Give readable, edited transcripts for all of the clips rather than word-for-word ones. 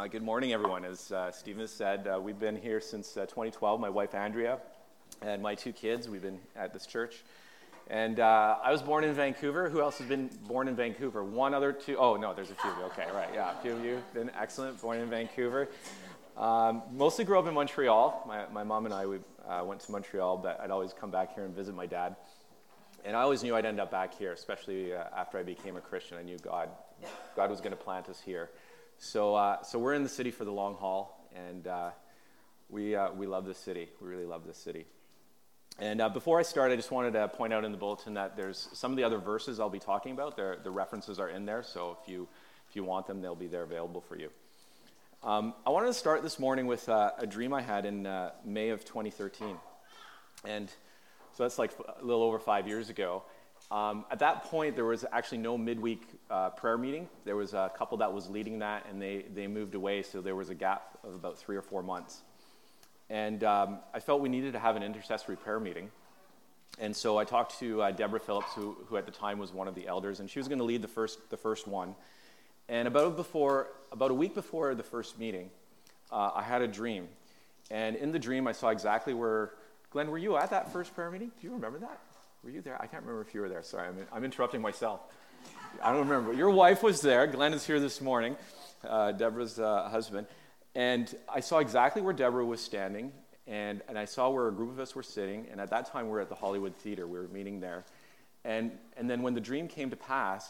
Good morning, everyone. As Stephen has said, we've been here since 2012. My wife, Andrea, and my two kids, we've been at this church. And I was born in Vancouver. Who else has been born in Vancouver? One other two? Oh, no, there's a few of you. Okay, right, yeah, a few of you have been excellent, born in Vancouver. Mostly grew up in Montreal. My mom and I went to Montreal, but I'd always come back here and visit my dad. And I always knew I'd end up back here, especially after I became a Christian. I knew God was going to plant us here. So we're in the city for the long haul, and we love this city. We really love this city. And before I start, I just wanted to point out in the bulletin that there's some of the other verses I'll be talking about. The references are in there, so if you want them, they'll be there available for you. I wanted to start this morning with a dream I had in May of 2013. And so that's like a little over 5 years ago. At that point, there was actually no midweek prayer meeting. There was a couple that was leading that, and they moved away, so there was a gap of about 3 or 4 months. And I felt we needed to have an intercessory prayer meeting. And so I talked to Deborah Phillips, who at the time was one of the elders, and she was going to lead the first one. And about a week before the first meeting, I had a dream. And in the dream, I saw exactly where... Glenn, were you at that first prayer meeting? Do you remember that? Were you there? I can't remember if you were there. Sorry, I'm interrupting myself. I don't remember. Your wife was there. Glenn is here this morning, Deborah's husband. And I saw exactly where Deborah was standing, and I saw where a group of us were sitting. And at that time, we were at the Hollywood Theater. We were meeting there. And then when the dream came to pass,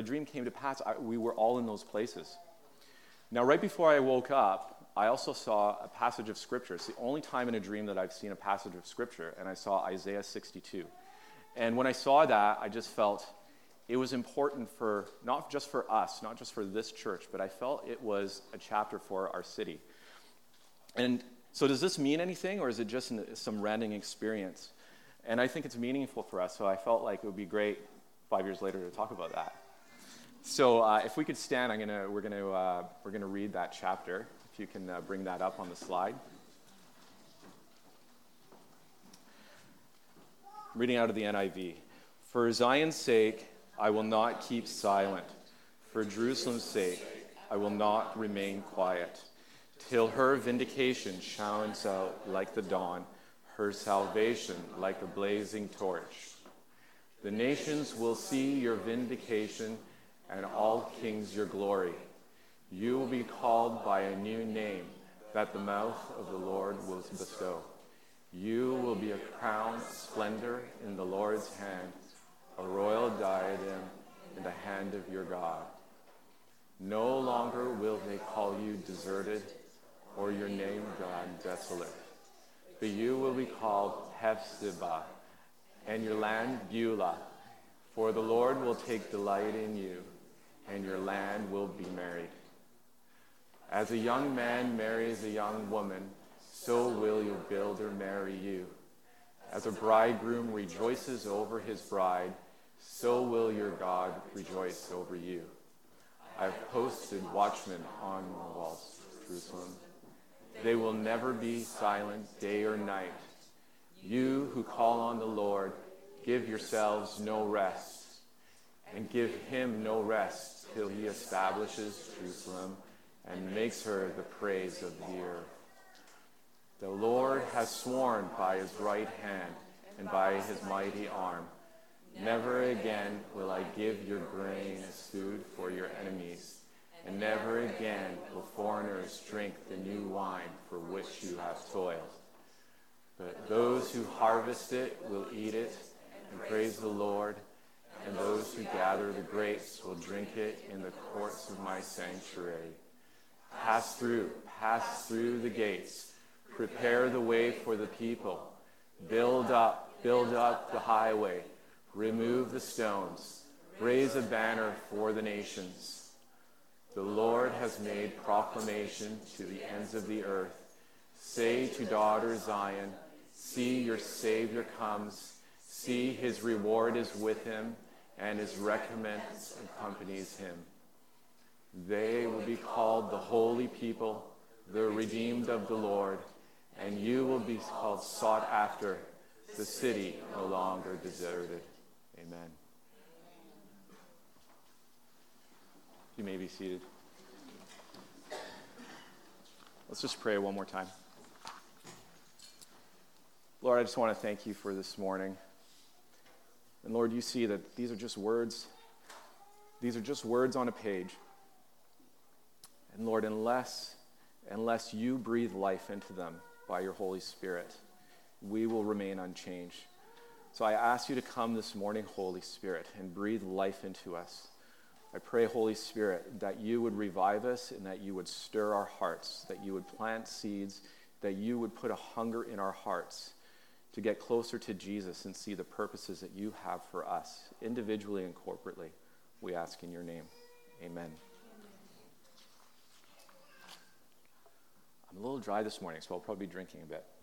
we were all in those places. Now, right before I woke up, I also saw a passage of Scripture. It's the only time in a dream that I've seen a passage of Scripture, and I saw Isaiah 62. And when I saw that, I just felt it was important for, not just for us, not just for this church, but I felt it was a chapter for our city. And so does this mean anything, or is it just some random experience? And I think it's meaningful for us, so I felt like it would be great 5 years later to talk about that. So if we could stand, we're gonna read that chapter. If you can bring that up on the slide. Reading out of the NIV. For Zion's sake, I will not keep silent. For Jerusalem's sake, I will not remain quiet, till her vindication shines out like the dawn, her salvation like a blazing torch. The nations will see your vindication, and all kings your glory. You will be called by a new name that the mouth of the Lord will bestow. You will be a crown of splendor in the Lord's hand, a royal diadem in the hand of your God. No longer will they call you deserted or your name gone desolate, but you will be called Hephzibah, and your land Beulah, for the Lord will take delight in you, and your land will be married. As a young man marries a young woman, so will your builder marry you. As a bridegroom rejoices over his bride, so will your God rejoice over you. I have posted watchmen on the walls of Jerusalem. They will never be silent day or night. You who call on the Lord, give yourselves no rest, and give him no rest till he establishes Jerusalem and makes her the praise of the earth. The Lord has sworn by his right hand and by his mighty arm, never again will I give your grain as food for your enemies, and never again will foreigners drink the new wine for which you have toiled. But those who harvest it will eat it and praise the Lord, and those who gather the grapes will drink it in the courts of my sanctuary. Pass through the gates. Prepare the way for the people. Build up the highway. Remove the stones. Raise a banner for the nations. The Lord has made proclamation to the ends of the earth. Say to daughter Zion, see, your Savior comes. See, his reward is with him, and his recompense accompanies him. They will be called the holy people, the redeemed of the Lord, and you will be called sought after, the city no longer deserted. Amen. You may be seated. Let's just pray one more time. Lord, I just want to thank you for this morning. And Lord, you see that these are just words. These are just words on a page. And Lord, unless you breathe life into them by your Holy Spirit, we will remain unchanged. So I ask you to come this morning, Holy Spirit, and breathe life into us. I pray, Holy Spirit, that you would revive us and that you would stir our hearts, that you would plant seeds, that you would put a hunger in our hearts to get closer to Jesus and see the purposes that you have for us, individually and corporately. We ask in your name. Amen. I'm a little dry this morning, so I'll probably be drinking a bit.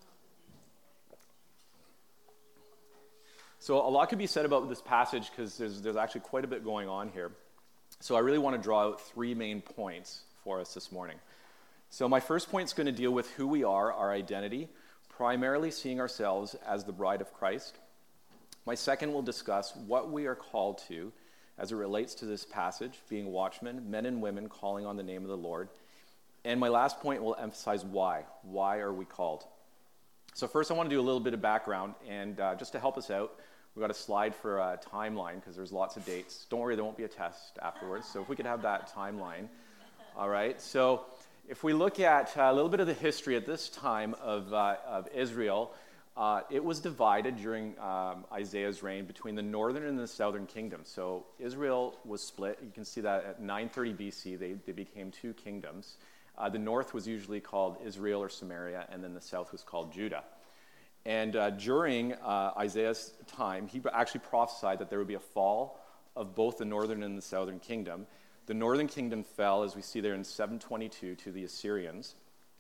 So a lot could be said about this passage because there's actually quite a bit going on here. So I really want to draw out 3 main points for us this morning. So my first point is going to deal with who we are, our identity, primarily seeing ourselves as the bride of Christ. My second will discuss what we are called to as it relates to this passage, being watchmen, men and women calling on the name of the Lord. And my last point will emphasize why. Why are we called? So first I want to do a little bit of background, and just to help us out, we've got a slide for a timeline because there's lots of dates. Don't worry, there won't be a test afterwards, so if we could have that timeline. All right, so if we look at a little bit of the history at this time of Israel, it was divided during Isaiah's reign between the northern and the southern kingdom. So Israel was split. You can see that at 930 BC, they became 2 kingdoms. The north was usually called Israel or Samaria, and then the south was called Judah. And during Isaiah's time, he actually prophesied that there would be a fall of both the northern and the southern kingdom. The northern kingdom fell, as we see there in 722, to the Assyrians.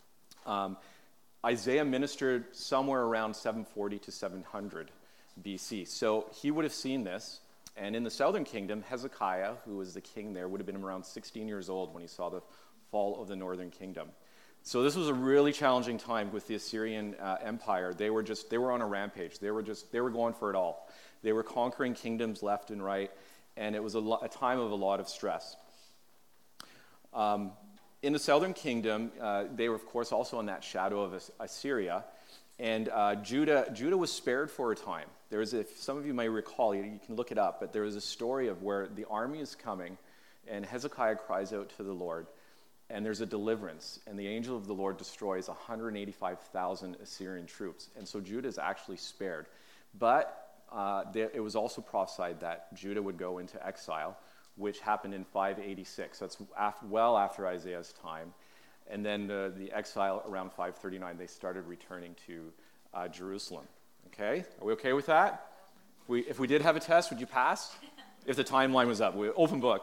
Isaiah ministered somewhere around 740 to 700 BC. So he would have seen this. And in the southern kingdom, Hezekiah, who was the king there, would have been around 16 years old when he saw the fall of the northern kingdom. So this was a really challenging time with the Assyrian Empire. They were on a rampage. They were going for it all. They were conquering kingdoms left and right, and it was a time of a lot of stress. In the southern kingdom, they were, of course, also in that shadow of Assyria, and Judah was spared for a time. There was, if some of you may recall, you can look it up, but there was a story of where the army is coming, and Hezekiah cries out to the Lord, and there's a deliverance, and the angel of the Lord destroys 185,000 Assyrian troops, and so Judah is actually spared. But it was also prophesied that Judah would go into exile, which happened in 586. That's well after Isaiah's time. And then the exile around 539, they started returning to Jerusalem. Okay? Are we okay with that? If we did have a test, would you pass? If the timeline was up. Open book.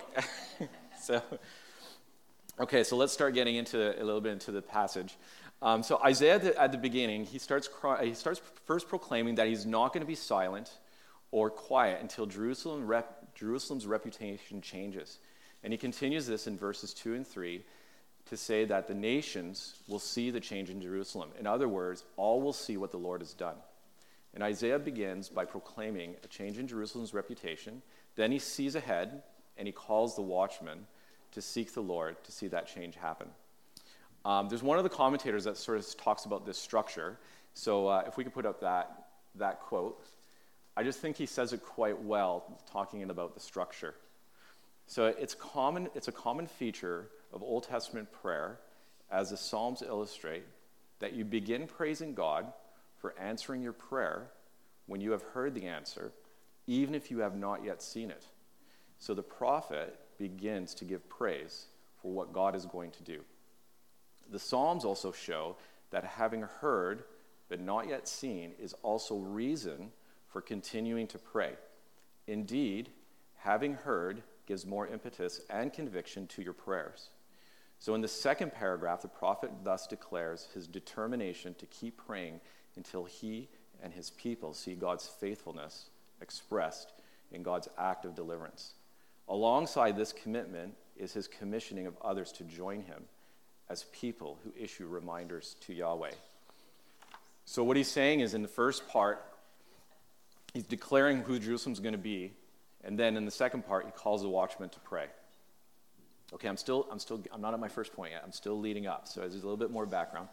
Okay, so let's start getting a little bit into the passage. So Isaiah, at the beginning, he starts first proclaiming that he's not going to be silent or quiet until Jerusalem's reputation changes. And he continues this in verses 2 and 3 to say that the nations will see the change in Jerusalem. In other words, all will see what the Lord has done. And Isaiah begins by proclaiming a change in Jerusalem's reputation. Then he sees ahead, and he calls the watchmen to seek the Lord to see that change happen. There's one of the commentators that sort of talks about this structure. So if we could put up that quote. I just think he says it quite well, talking about the structure. So it's a common feature of Old Testament prayer, as the Psalms illustrate, that you begin praising God for answering your prayer when you have heard the answer, even if you have not yet seen it. So the prophet begins to give praise for what God is going to do. The Psalms also show that having heard but not yet seen is also reason for continuing to pray. Indeed, having heard gives more impetus and conviction to your prayers. So in the second paragraph, the prophet thus declares his determination to keep praying until he and his people see God's faithfulness expressed in God's act of deliverance. Alongside this commitment is his commissioning of others to join him as people who issue reminders to Yahweh. So what he's saying is, in the first part, he's declaring who Jerusalem's going to be, and then in the second part, he calls the watchmen to pray. Okay, I'm not at my first point yet. I'm still leading up, so there's a little bit more background.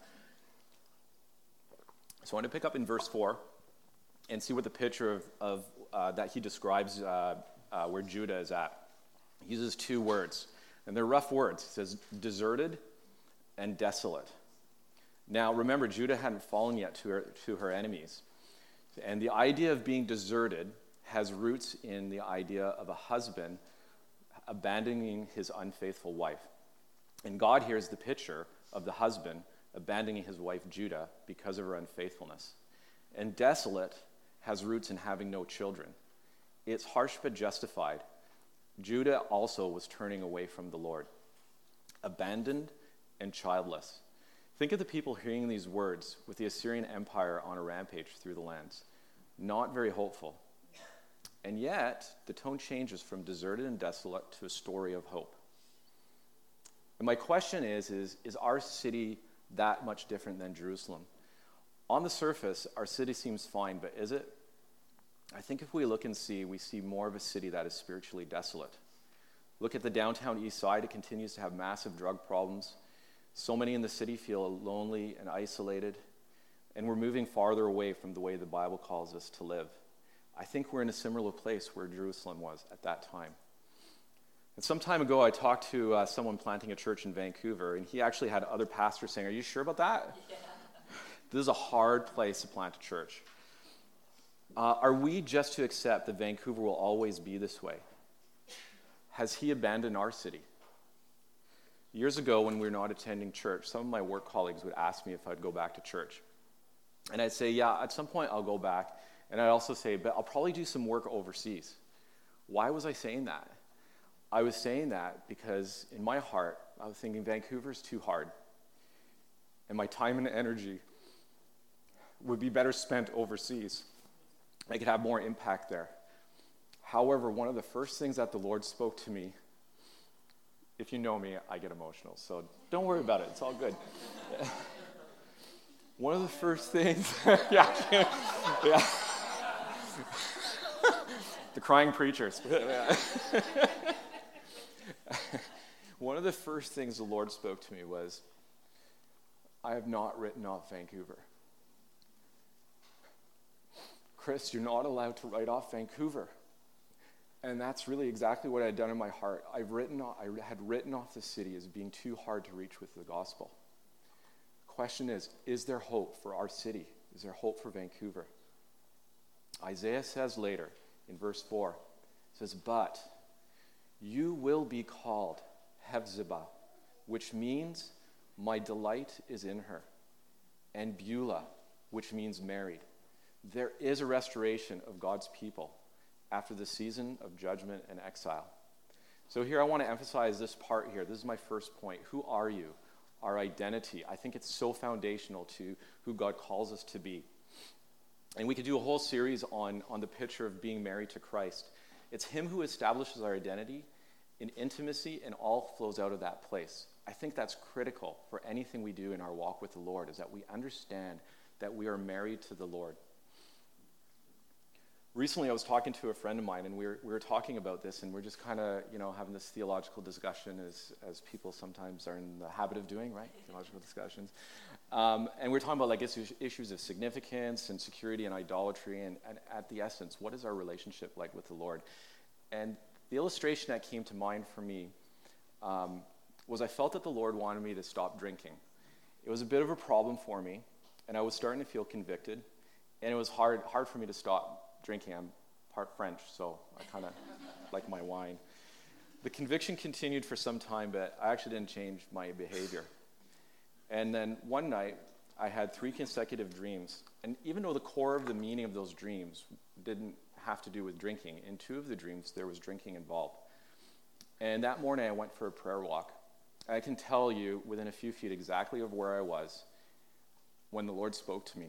So I want to pick up in verse 4 and see what the picture of that he describes where Judah is at. He uses two words, and they're rough words. He says deserted and desolate. Now, remember, Judah hadn't fallen yet to her enemies. And the idea of being deserted has roots in the idea of a husband abandoning his unfaithful wife. And God hears the picture of the husband abandoning his wife Judah because of her unfaithfulness. And desolate has roots in having no children. It's harsh but justified. Judah also was turning away from the Lord, abandoned and childless. Think of the people hearing these words with the Assyrian Empire on a rampage through the lands. Not very hopeful. And yet, the tone changes from deserted and desolate to a story of hope. And my question is our city that much different than Jerusalem? On the surface, our city seems fine, but is it? I think if we look and see, we see more of a city that is spiritually desolate. Look at the downtown east side. It continues to have massive drug problems. So many in the city feel lonely and isolated, and we're moving farther away from the way the Bible calls us to live. I think we're in a similar place where Jerusalem was at that time. And some time ago, I talked to someone planting a church in Vancouver, and he actually had other pastors saying, "Are you sure about that?" Yeah. This is a hard place to plant a church. Are we just to accept that Vancouver will always be this way? Has he abandoned our city? Years ago, when we were not attending church, some of my work colleagues would ask me if I'd go back to church. And I'd say, yeah, at some point I'll go back. And I'd also say, but I'll probably do some work overseas. Why was I saying that? I was saying that because in my heart, I was thinking Vancouver's too hard. And my time and energy would be better spent overseas. I could have more impact there. However, one of the first things that the Lord spoke to me, if you know me, I get emotional, so don't worry about it. It's all good. One of the first things, yeah. The crying preachers. One of the first things the Lord spoke to me was, I have not written off Vancouver. Chris, you're not allowed to write off Vancouver. And that's really exactly what I had done in my heart. I had written off the city as being too hard to reach with the gospel. The question is there hope for our city? Is there hope for Vancouver? Isaiah says later in verse 4, it says, but you will be called Hephzibah, which means my delight is in her, and Beulah, which means married. There is a restoration of God's people after the season of judgment and exile. So here I want to emphasize this part here. This is my first point. Who are you? Our identity. I think it's so foundational to who God calls us to be. And we could do a whole series on the picture of being married to Christ. It's him who establishes our identity in intimacy, and all flows out of that place. I think that's critical for anything we do in our walk with the Lord, is that we understand that we are married to the Lord. Recently, I was talking to a friend of mine, and we were talking about this, and we're just kind of, having this theological discussion as people sometimes are in the habit of doing, right? Theological discussions. And we're talking about issues of significance and security and idolatry, and at the essence, what is our relationship like with the Lord? And the illustration that came to mind for me was I felt that the Lord wanted me to stop drinking. It was a bit of a problem for me, and I was starting to feel convicted, and it was hard for me to stop drinking. I'm part French, so I kind of like my wine. The conviction continued for some time, but I actually didn't change my behavior. And then one night, I had 3 consecutive dreams. And even though the core of the meaning of those dreams didn't have to do with drinking, in 2 of the dreams, there was drinking involved. And that morning, I went for a prayer walk. I can tell you within a few feet exactly of where I was when the Lord spoke to me.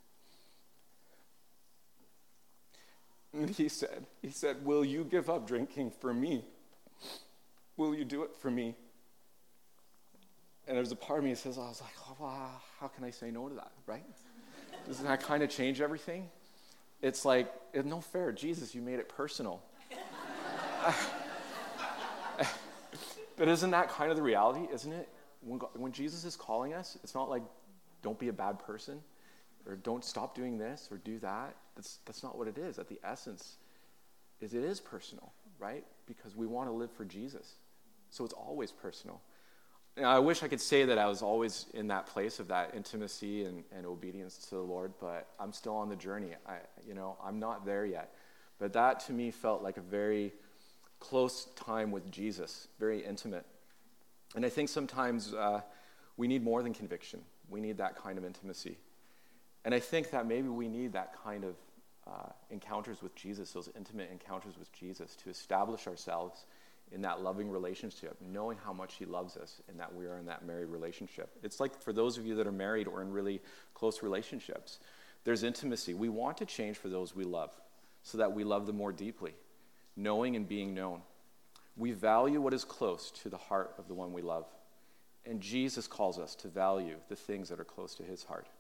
And he said, will you give up drinking for me? Will you do it for me? And there's a part of me that says, I was like, oh, wow, how can I say no to that, right? Doesn't that kind of change everything? It's like, it's no fair. Jesus, you made it personal. But isn't that kind of the reality, isn't it? When Jesus is calling us, it's not like, don't be a bad person, or don't stop doing this, or do that. That's not what it is. At the essence, it is personal, right? Because we want to live for Jesus. So it's always personal. And I wish I could say that I was always in that place of that intimacy and obedience to the Lord, but I'm still on the journey. I'm not there yet. But that to me felt like a very close time with Jesus, very intimate. And I think sometimes we need more than conviction. We need that kind of intimacy. And I think that maybe we need that kind of encounters with Jesus, those intimate encounters with Jesus, to establish ourselves in that loving relationship, knowing how much he loves us and that we are in that married relationship. It's like for those of you that are married or in really close relationships, there's intimacy. We want to change for those we love so that we love them more deeply, knowing and being known. We value what is close to the heart of the one we love. And Jesus calls us to value the things that are close to his heart.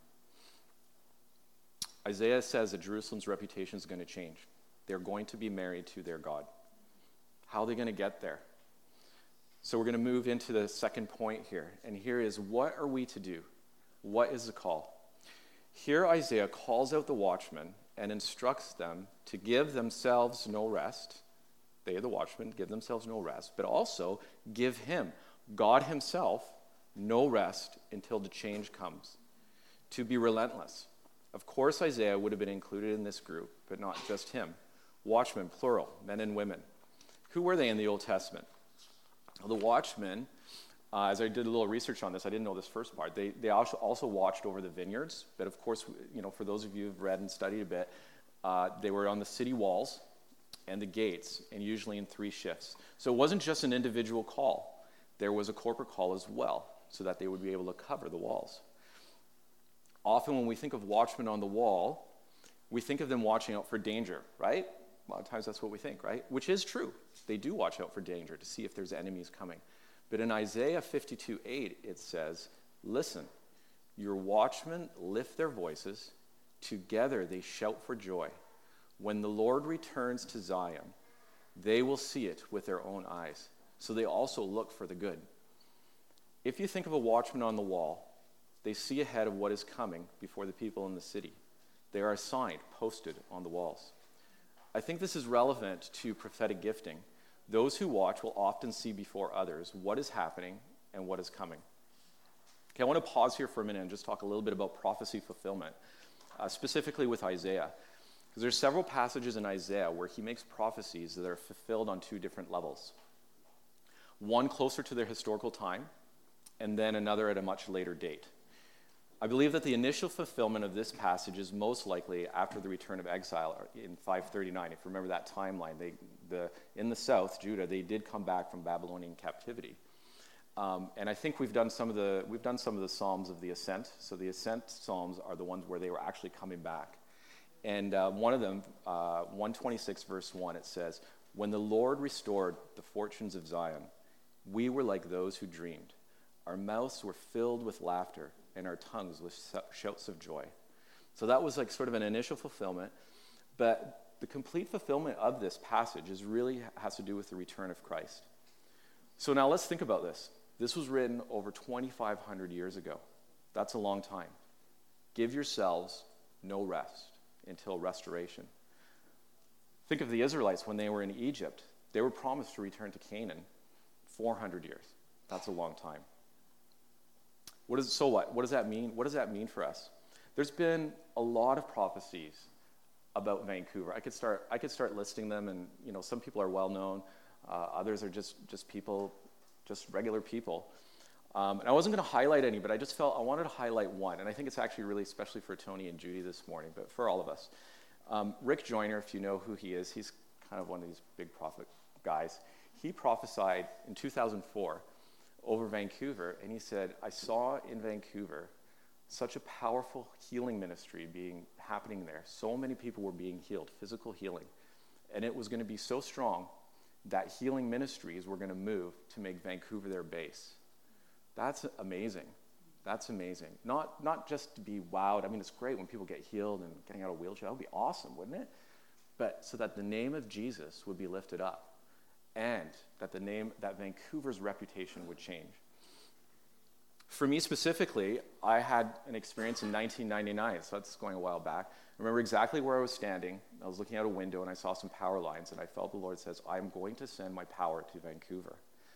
Isaiah says that Jerusalem's reputation is going to change. They're going to be married to their God. How are they going to get there? So we're going to move into the second point here. And here is, what are we to do? What is the call? Here Isaiah calls out the watchmen and instructs them to give themselves no rest. They, the watchmen, give themselves no rest, but also give him, God himself, no rest until the change comes. To be relentless. Of course, Isaiah would have been included in this group, but not just him. Watchmen, plural, men and women. Who were they in the Old Testament? Well, the watchmen, as I did a little research on this, I didn't know this first part. They also watched over the vineyards, but of course, for those of you who've read and studied a bit, they were on the city walls and the gates, and usually in 3 shifts. So it wasn't just an individual call. There was a corporate call as well, so that they would be able to cover the walls. Often when we think of watchmen on the wall, we think of them watching out for danger, right? A lot of times that's what we think, right? Which is true. They do watch out for danger to see if there's enemies coming. But in Isaiah 52:8, it says, listen, your watchmen lift their voices. Together they shout for joy. When the Lord returns to Zion, they will see it with their own eyes. So they also look for the good. If you think of a watchman on the wall, they see ahead of what is coming before the people in the city. They are assigned, posted on the walls. I think this is relevant to prophetic gifting. Those who watch will often see before others what is happening and what is coming. Okay, I want to pause here for a minute and just talk a little bit about prophecy fulfillment, specifically with Isaiah. Because there's several passages in Isaiah where he makes prophecies that are fulfilled on 2 different levels. One closer to their historical time, and then another at a much later date. I believe that the initial fulfillment of this passage is most likely after the return of exile in 539. If you remember that timeline, in the south, Judah, they did come back from Babylonian captivity. And I think we've done some of the Psalms of the Ascent. So the Ascent Psalms are the ones where they were actually coming back. And one of them, 126 verse 1, it says, when the Lord restored the fortunes of Zion, we were like those who dreamed. Our mouths were filled with laughter, and our tongues with shouts of joy. So that was like sort of an initial fulfillment, but the complete fulfillment of this passage really has to do with the return of Christ. So now let's think about this. This was written over 2,500 years ago. That's a long time. Give yourselves no rest until restoration. Think of the Israelites when they were in Egypt. They were promised to return to Canaan 400 years. That's a long time. What does that mean? What does that mean for us? There's been a lot of prophecies about Vancouver. I could start listing them, and some people are well known, others are just people, just regular people. And I wasn't going to highlight any, but I just felt I wanted to highlight one, and I think it's actually really especially for Tony and Judy this morning, but for all of us. Rick Joyner, if you know who he is, he's kind of one of these big prophet guys. He prophesied in 2004 over Vancouver, and he said, I saw in Vancouver such a powerful healing ministry happening there. So many people were being healed, physical healing. And it was going to be so strong that healing ministries were going to move to make Vancouver their base. That's amazing. That's amazing. Not just to be wowed. I mean, it's great when people get healed and getting out of a wheelchair. That would be awesome, wouldn't it? But so that the name of Jesus would be lifted up. and that Vancouver's reputation would change. For me specifically, I had an experience in 1999, so that's going a while back. I remember exactly where I was standing. I was looking out a window and I saw some power lines, and I felt the Lord says, I'm going to send my power to Vancouver.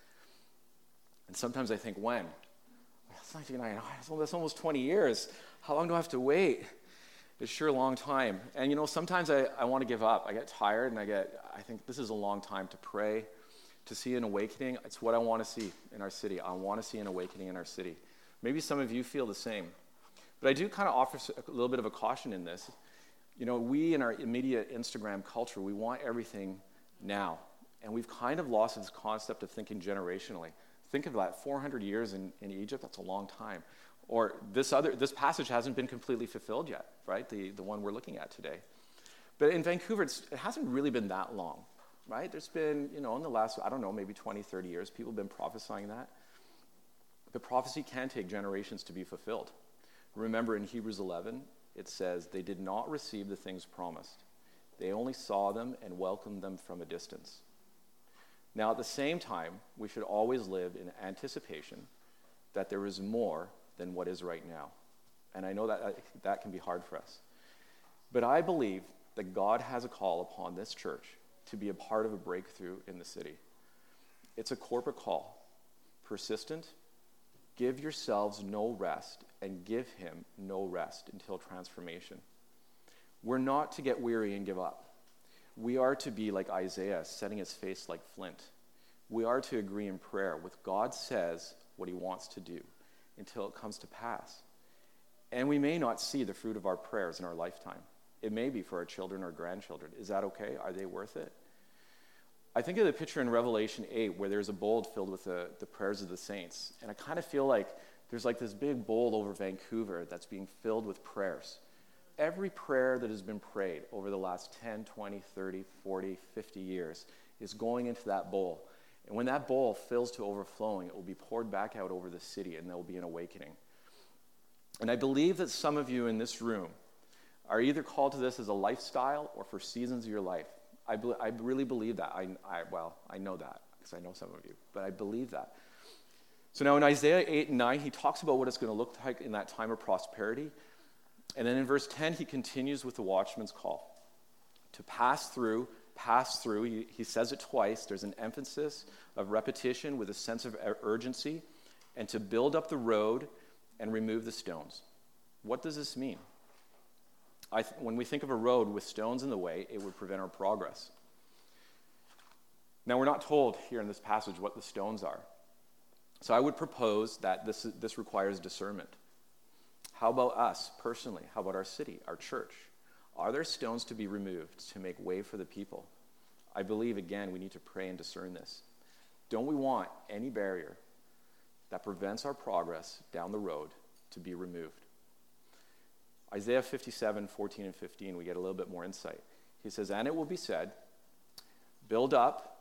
And sometimes I think, when? That's 1999. That's almost 20 years. How long do I have to wait? It's sure a long time. And sometimes I want to give up. I get tired and I think this is a long time to pray, to see an awakening. It's what I want to see in our city. I want to see an awakening in our city. Maybe some of you feel the same. But I do kind of offer a little bit of a caution in this. We in our immediate Instagram culture, we want everything now. And we've kind of lost this concept of thinking generationally. Think of that, 400 years in Egypt, that's a long time. Or this passage hasn't been completely fulfilled yet, right? The one we're looking at today. But in Vancouver, it hasn't really been that long, right? There's been, in the last, maybe 20, 30 years, people have been prophesying that. But prophecy can take generations to be fulfilled. Remember in Hebrews 11, it says, they did not receive the things promised. They only saw them and welcomed them from a distance. Now, at the same time, we should always live in anticipation that there is more than what is right now. And I know that can be hard for us. But I believe that God has a call upon this church to be a part of a breakthrough in the city. It's a corporate call. Persistent, give yourselves no rest, and give him no rest until transformation. We're not to get weary and give up. We are to be like Isaiah, setting his face like flint. We are to agree in prayer with God says what he wants to do until it comes to pass. And we may not see the fruit of our prayers in our lifetime. It may be for our children or grandchildren. Is that okay? Are they worth it? I think of the picture in Revelation 8 where there's a bowl filled with the prayers of the saints. And I kind of feel like there's like this big bowl over Vancouver that's being filled with prayers. Every prayer that has been prayed over the last 10, 20, 30, 40, 50 years is going into that bowl. And when that bowl fills to overflowing, it will be poured back out over the city, and there will be an awakening. And I believe that some of you in this room are either called to this as a lifestyle or for seasons of your life. I really believe that. I know that because I know some of you, but I believe that. So now in Isaiah 8 and 9, he talks about what it's going to look like in that time of prosperity. And then in verse 10, he continues with the watchman's call. To pass through. He says it twice. There's an emphasis of repetition with a sense of urgency. And to build up the road and remove the stones. What does this mean? When we think of a road with stones in the way, it would prevent our progress. Now, we're not told here in this passage what the stones are. So I would propose that this requires discernment. How about us personally? How about our city, our church? Are there stones to be removed to make way for the people? I believe, again, we need to pray and discern this. Don't we want any barrier that prevents our progress down the road to be removed? Isaiah 57, 14 and 15, we get a little bit more insight. He says, and it will be said, build up,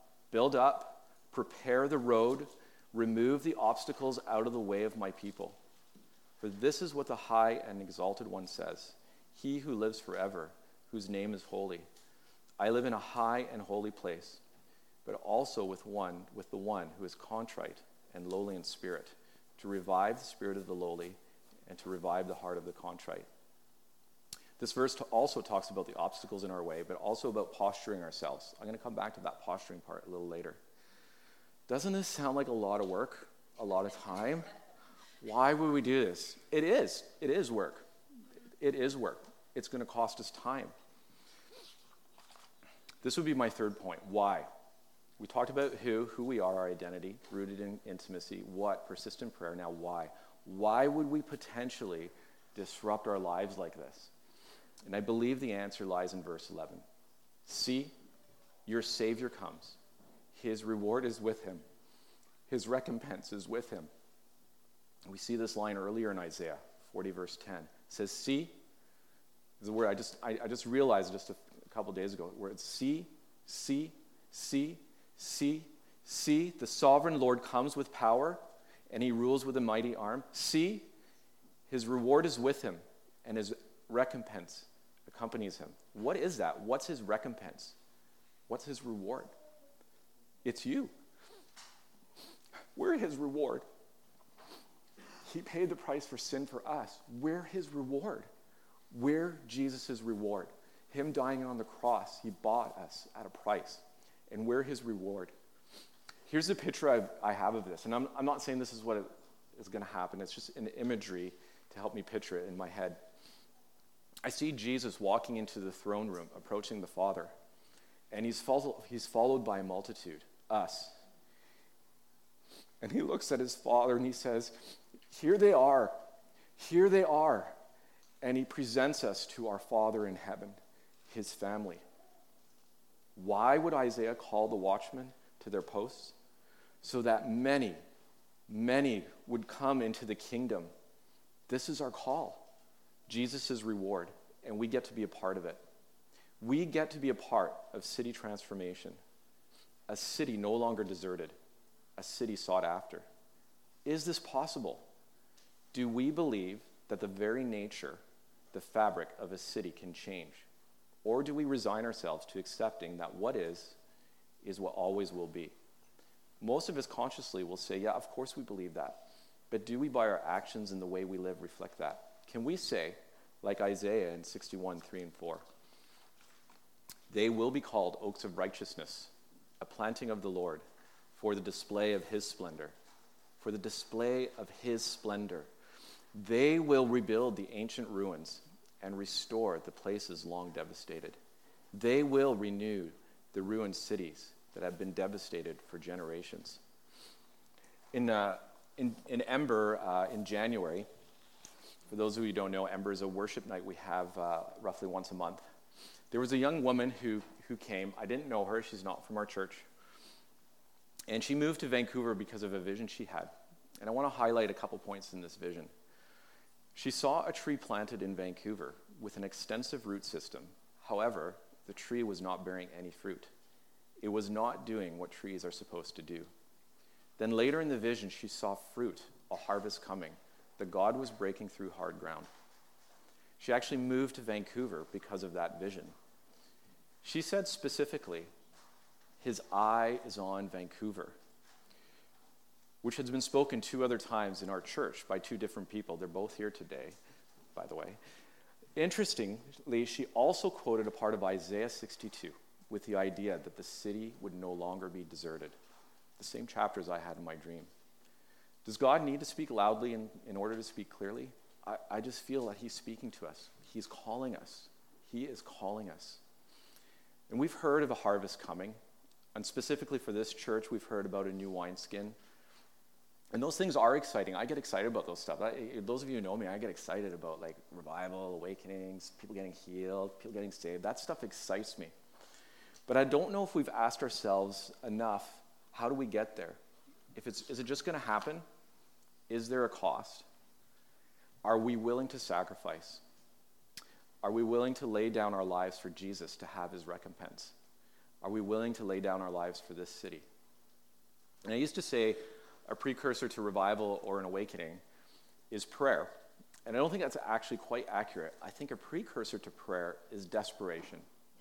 prepare the road, remove the obstacles out of the way of my people. For this is what the high and exalted one says, he who lives forever, whose name is holy. I live in a high and holy place, but also with the one who is contrite and lowly in spirit, to revive the spirit of the lowly and to revive the heart of the contrite. This verse also talks about the obstacles in our way, but also about posturing ourselves. I'm going to come back to that posturing part a little later. Doesn't this sound like a lot of work, a lot of time? Why would we do this? It is work. It is work. It's going to cost us time. This would be my third point. Why? We talked about who we are, our identity, rooted in intimacy. What? Persistent prayer. Now, why? Why would we potentially disrupt our lives like this? And I believe the answer lies in verse 11. See, your Savior comes. His reward is with him. His recompense is with him. We see this line earlier in Isaiah 40, verse 10. It says, see, is the word I just realized just a couple days ago, where it's see, the sovereign Lord comes with power, and he rules with a mighty arm. See, his reward is with him, and his recompense accompanies him. What is that? What's his recompense? What's his reward? It's you. We're his reward. He paid the price for sin for us. We're his reward. We're Jesus' reward. Him dying on the cross, he bought us at a price. And we're his reward. Here's a picture I have of this. And I'm not saying this is what is going to happen. It's just an imagery to help me picture it in my head. I see Jesus walking into the throne room, approaching the Father. And he's followed by a multitude, us. And he looks at his Father and he says, here they are. Here they are. And he presents us to our Father in heaven, his family. Why would Isaiah call the watchmen to their posts? So that many, many would come into the kingdom. This is our call. Jesus' reward, and we get to be a part of it. We get to be a part of city transformation, a city no longer deserted, a city sought after. Is this possible? Do we believe that the very nature, the fabric of a city can change? Or do we resign ourselves to accepting that what is what always will be? Most of us consciously will say, yeah, of course we believe that. But do we, by our actions and the way we live, reflect that? Can we say, like Isaiah in 61, 3 and 4, they will be called oaks of righteousness, a planting of the Lord, for the display of his splendor. For the display of his splendor. They will rebuild the ancient ruins and restore the places long devastated. They will renew the ruined cities that have been devastated for generations. In Ember, in January, for those of you who don't know, Ember is a worship night we have roughly once a month. There was a young woman who came. I didn't know her. She's not from our church. And she moved to Vancouver because of a vision she had. And I want to highlight a couple points in this vision. She saw a tree planted in Vancouver with an extensive root system. However, the tree was not bearing any fruit. It was not doing what trees are supposed to do. Then later in the vision, she saw fruit, a harvest coming, that God was breaking through hard ground. She actually moved to Vancouver because of that vision. She said specifically, his eye is on Vancouver, which has been spoken 2 other times in our church by 2 different people. They're both here today, by the way. Interestingly, she also quoted a part of Isaiah 62 with the idea that the city would no longer be deserted. The same chapters I had in my dream. Does God need to speak loudly in order to speak clearly? I just feel that he's speaking to us. He's calling us. He is calling us. And we've heard of a harvest coming. And specifically for this church, we've heard about a new wineskin. And those things are exciting. I get excited about those stuff. Those of you who know me, I get excited about like revival, awakenings, people getting healed, people getting saved. That stuff excites me. But I don't know if we've asked ourselves enough, how do we get there? Is it just going to happen? Is there a cost? Are we willing to sacrifice? Are we willing to lay down our lives for Jesus to have his recompense? Are we willing to lay down our lives for this city? And I used to say a precursor to revival or an awakening is prayer. And I don't think that's actually quite accurate. I think a precursor to prayer is desperation.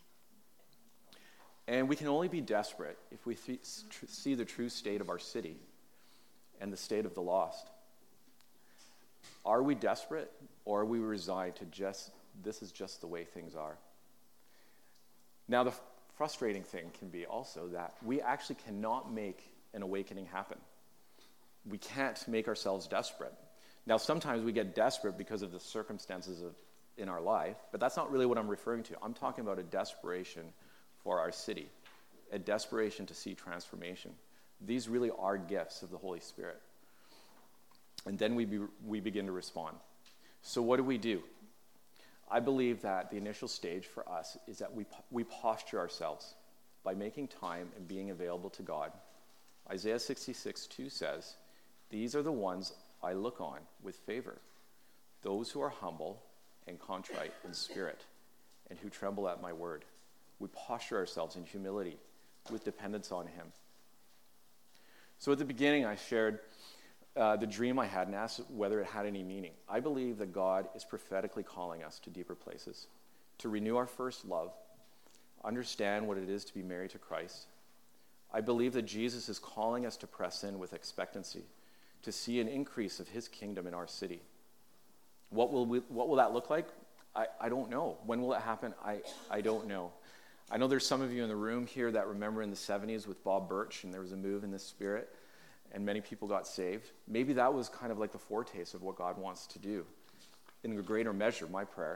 And we can only be desperate if we see the true state of our city and the state of the lost. Are we desperate, or are we resigned to this is just the way things are? Now, the frustrating thing can be also that we actually cannot make an awakening happen. We can't make ourselves desperate. Now, sometimes we get desperate because of the circumstances in our life, but that's not really what I'm referring to. I'm talking about a desperation for our city, a desperation to see transformation. These really are gifts of the Holy Spirit. And then we begin to respond. So what do? I believe that the initial stage for us is that we posture ourselves by making time and being available to God. Isaiah 66:2 says, "These are the ones I look on with favor, those who are humble and contrite in spirit, and who tremble at my word." We posture ourselves in humility with dependence on him. So at the beginning, I shared the dream I had and asked whether it had any meaning. I believe that God is prophetically calling us to deeper places, to renew our first love, understand what it is to be married to Christ, I believe that Jesus is calling us to press in with expectancy, to see an increase of his kingdom in our city. What will that look like? I don't know. When will it happen? I don't know. I know there's some of you in the room here that remember in the 70s with Bob Birch, and there was a move in the Spirit, and many people got saved. Maybe that was kind of like the foretaste of what God wants to do in a greater measure, my prayer.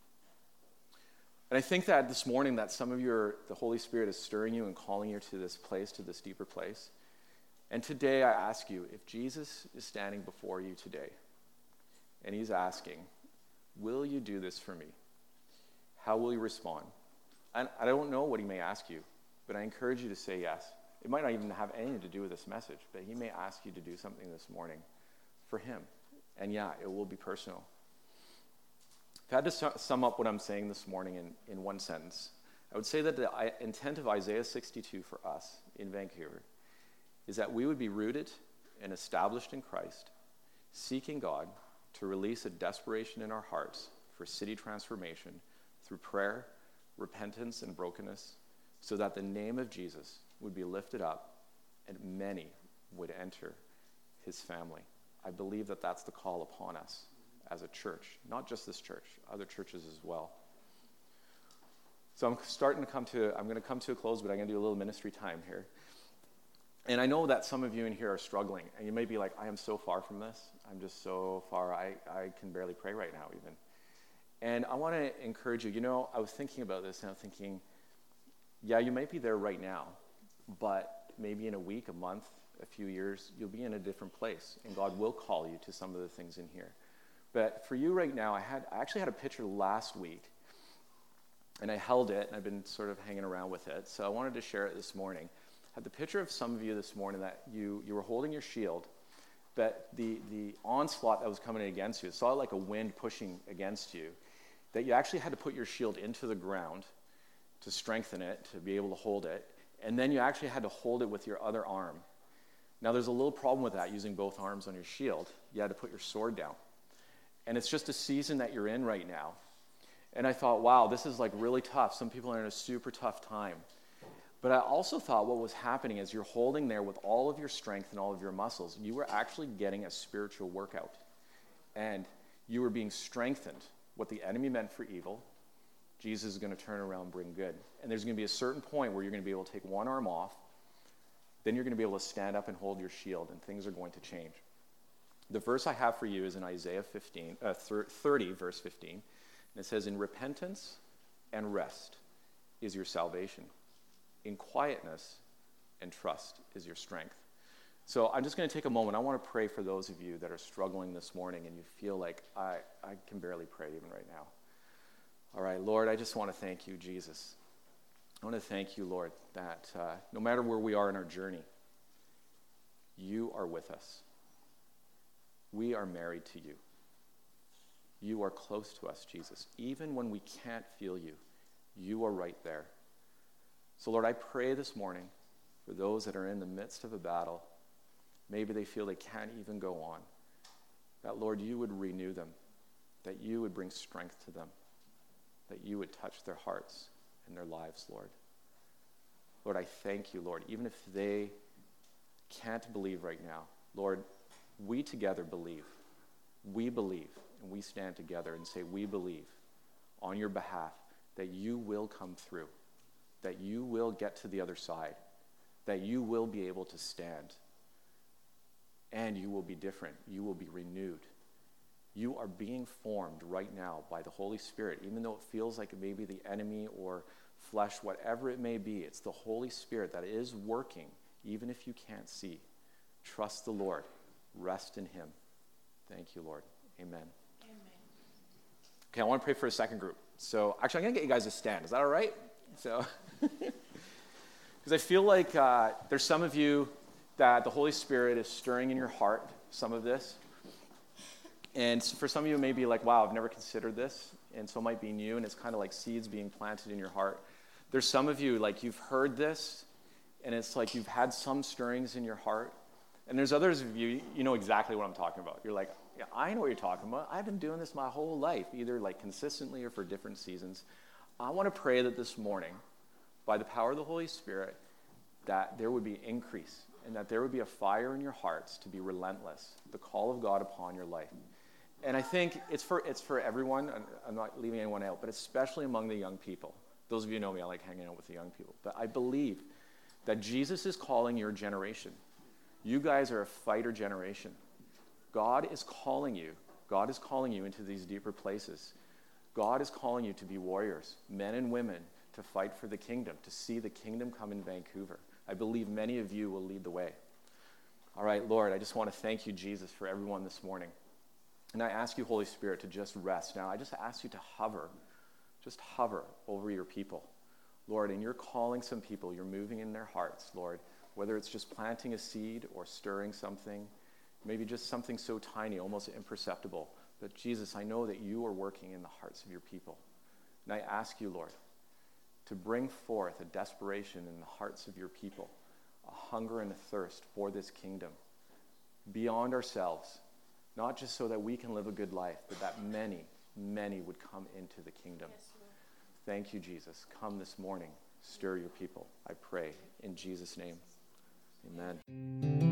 And I think that this morning that some of you, the Holy Spirit is stirring you and calling you to this place, to this deeper place. And today I ask you, if Jesus is standing before you today, and he's asking, will you do this for me? How will you respond? I don't know what he may ask you, but I encourage you to say yes. It might not even have anything to do with this message, but he may ask you to do something this morning for him. And yeah, it will be personal. If I had to sum up what I'm saying this morning in one sentence, I would say that the intent of Isaiah 62 for us in Vancouver is that we would be rooted and established in Christ, seeking God to release a desperation in our hearts for city transformation through prayer, repentance, and brokenness, so that the name of Jesus would be lifted up and many would enter his family. I believe that that's the call upon us as a church, not just this church, other churches as well. So I'm going to come to a close, but I'm going to do a little ministry time here. And I know that some of you in here are struggling, and you may be like, I am so far from this. I'm just so far, I can barely pray right now even. And I want to encourage you, I was thinking about this, and I'm thinking, yeah, you might be there right now, but maybe in a week, a month, a few years, you'll be in a different place, and God will call you to some of the things in here. But for you right now, I actually had a picture last week, and I held it, and I've been sort of hanging around with it, so I wanted to share it this morning. I had the picture of some of you this morning that you were holding your shield, but the onslaught that was coming against you, it saw like a wind pushing against you, that you actually had to put your shield into the ground to strengthen it, to be able to hold it, and then you actually had to hold it with your other arm. Now there's a little problem with that, using both arms on your shield. You had to put your sword down. And it's just a season that you're in right now. And I thought, wow, this is like really tough. Some people are in a super tough time. But I also thought what was happening is you're holding there with all of your strength and all of your muscles. You were actually getting a spiritual workout. And you were being strengthened. What the enemy meant for evil, Jesus is going to turn around and bring good. And there's going to be a certain point where you're going to be able to take one arm off. Then you're going to be able to stand up and hold your shield, and things are going to change. The verse I have for you is in Isaiah 30, verse 15. And it says, in repentance and rest is your salvation. In quietness and trust is your strength. So I'm just going to take a moment. I want to pray for those of you that are struggling this morning and you feel like, I can barely pray even right now. All right, Lord, I just want to thank you, Jesus. I want to thank you, Lord, that no matter where we are in our journey, you are with us. We are married to you. You are close to us, Jesus. Even when we can't feel you, you are right there. So, Lord, I pray this morning for those that are in the midst of a battle. Maybe they feel they can't even go on. That, Lord, you would renew them, that you would bring strength to them, that you would touch their hearts and their lives, Lord. Lord, I thank you, Lord, even if they can't believe right now. Lord, we together believe. We believe, and we stand together and say, we believe on your behalf that you will come through, that you will get to the other side, that you will be able to stand, and you will be different. You will be renewed. You are being formed right now by the Holy Spirit, even though it feels like it may be the enemy or flesh, whatever it may be. It's the Holy Spirit that is working, even if you can't see. Trust the Lord. Rest in him. Thank you, Lord. Amen. Okay, I want to pray for a second group. So, actually, I'm going to get you guys to stand. Is that all right? So, because I feel like there's some of you that the Holy Spirit is stirring in your heart, some of this. And for some of you, it may be like, wow, I've never considered this. And so it might be new, and it's kind of like seeds being planted in your heart. There's some of you, like you've heard this, and it's like you've had some stirrings in your heart. And there's others of you, you know exactly what I'm talking about. You're like, yeah, I know what you're talking about. I've been doing this my whole life, either like consistently or for different seasons. I want to pray that this morning, by the power of the Holy Spirit, that there would be increase and that there would be a fire in your hearts to be relentless, the call of God upon your life. And I think it's for everyone. I'm not leaving anyone out, but especially among the young people. Those of you who know me, I like hanging out with the young people. But I believe that Jesus is calling your generation. You guys are a fighter generation. God is calling you. God is calling you into these deeper places. God is calling you to be warriors, men and women, to fight for the kingdom, to see the kingdom come in Vancouver. I believe many of you will lead the way. All right, Lord, I just want to thank you, Jesus, for everyone this morning. And I ask you, Holy Spirit, to just rest. Now, I just ask you to hover over your people. Lord, and you're calling some people, you're moving in their hearts, Lord, whether it's just planting a seed or stirring something, maybe just something so tiny, almost imperceptible. But Jesus, I know that you are working in the hearts of your people. And I ask you, Lord, to bring forth a desperation in the hearts of your people, a hunger and a thirst for this kingdom, beyond ourselves, not just so that we can live a good life, but that many, many would come into the kingdom. Yes, thank you, Jesus. Come this morning, stir your people, I pray, in Jesus' name. Amen.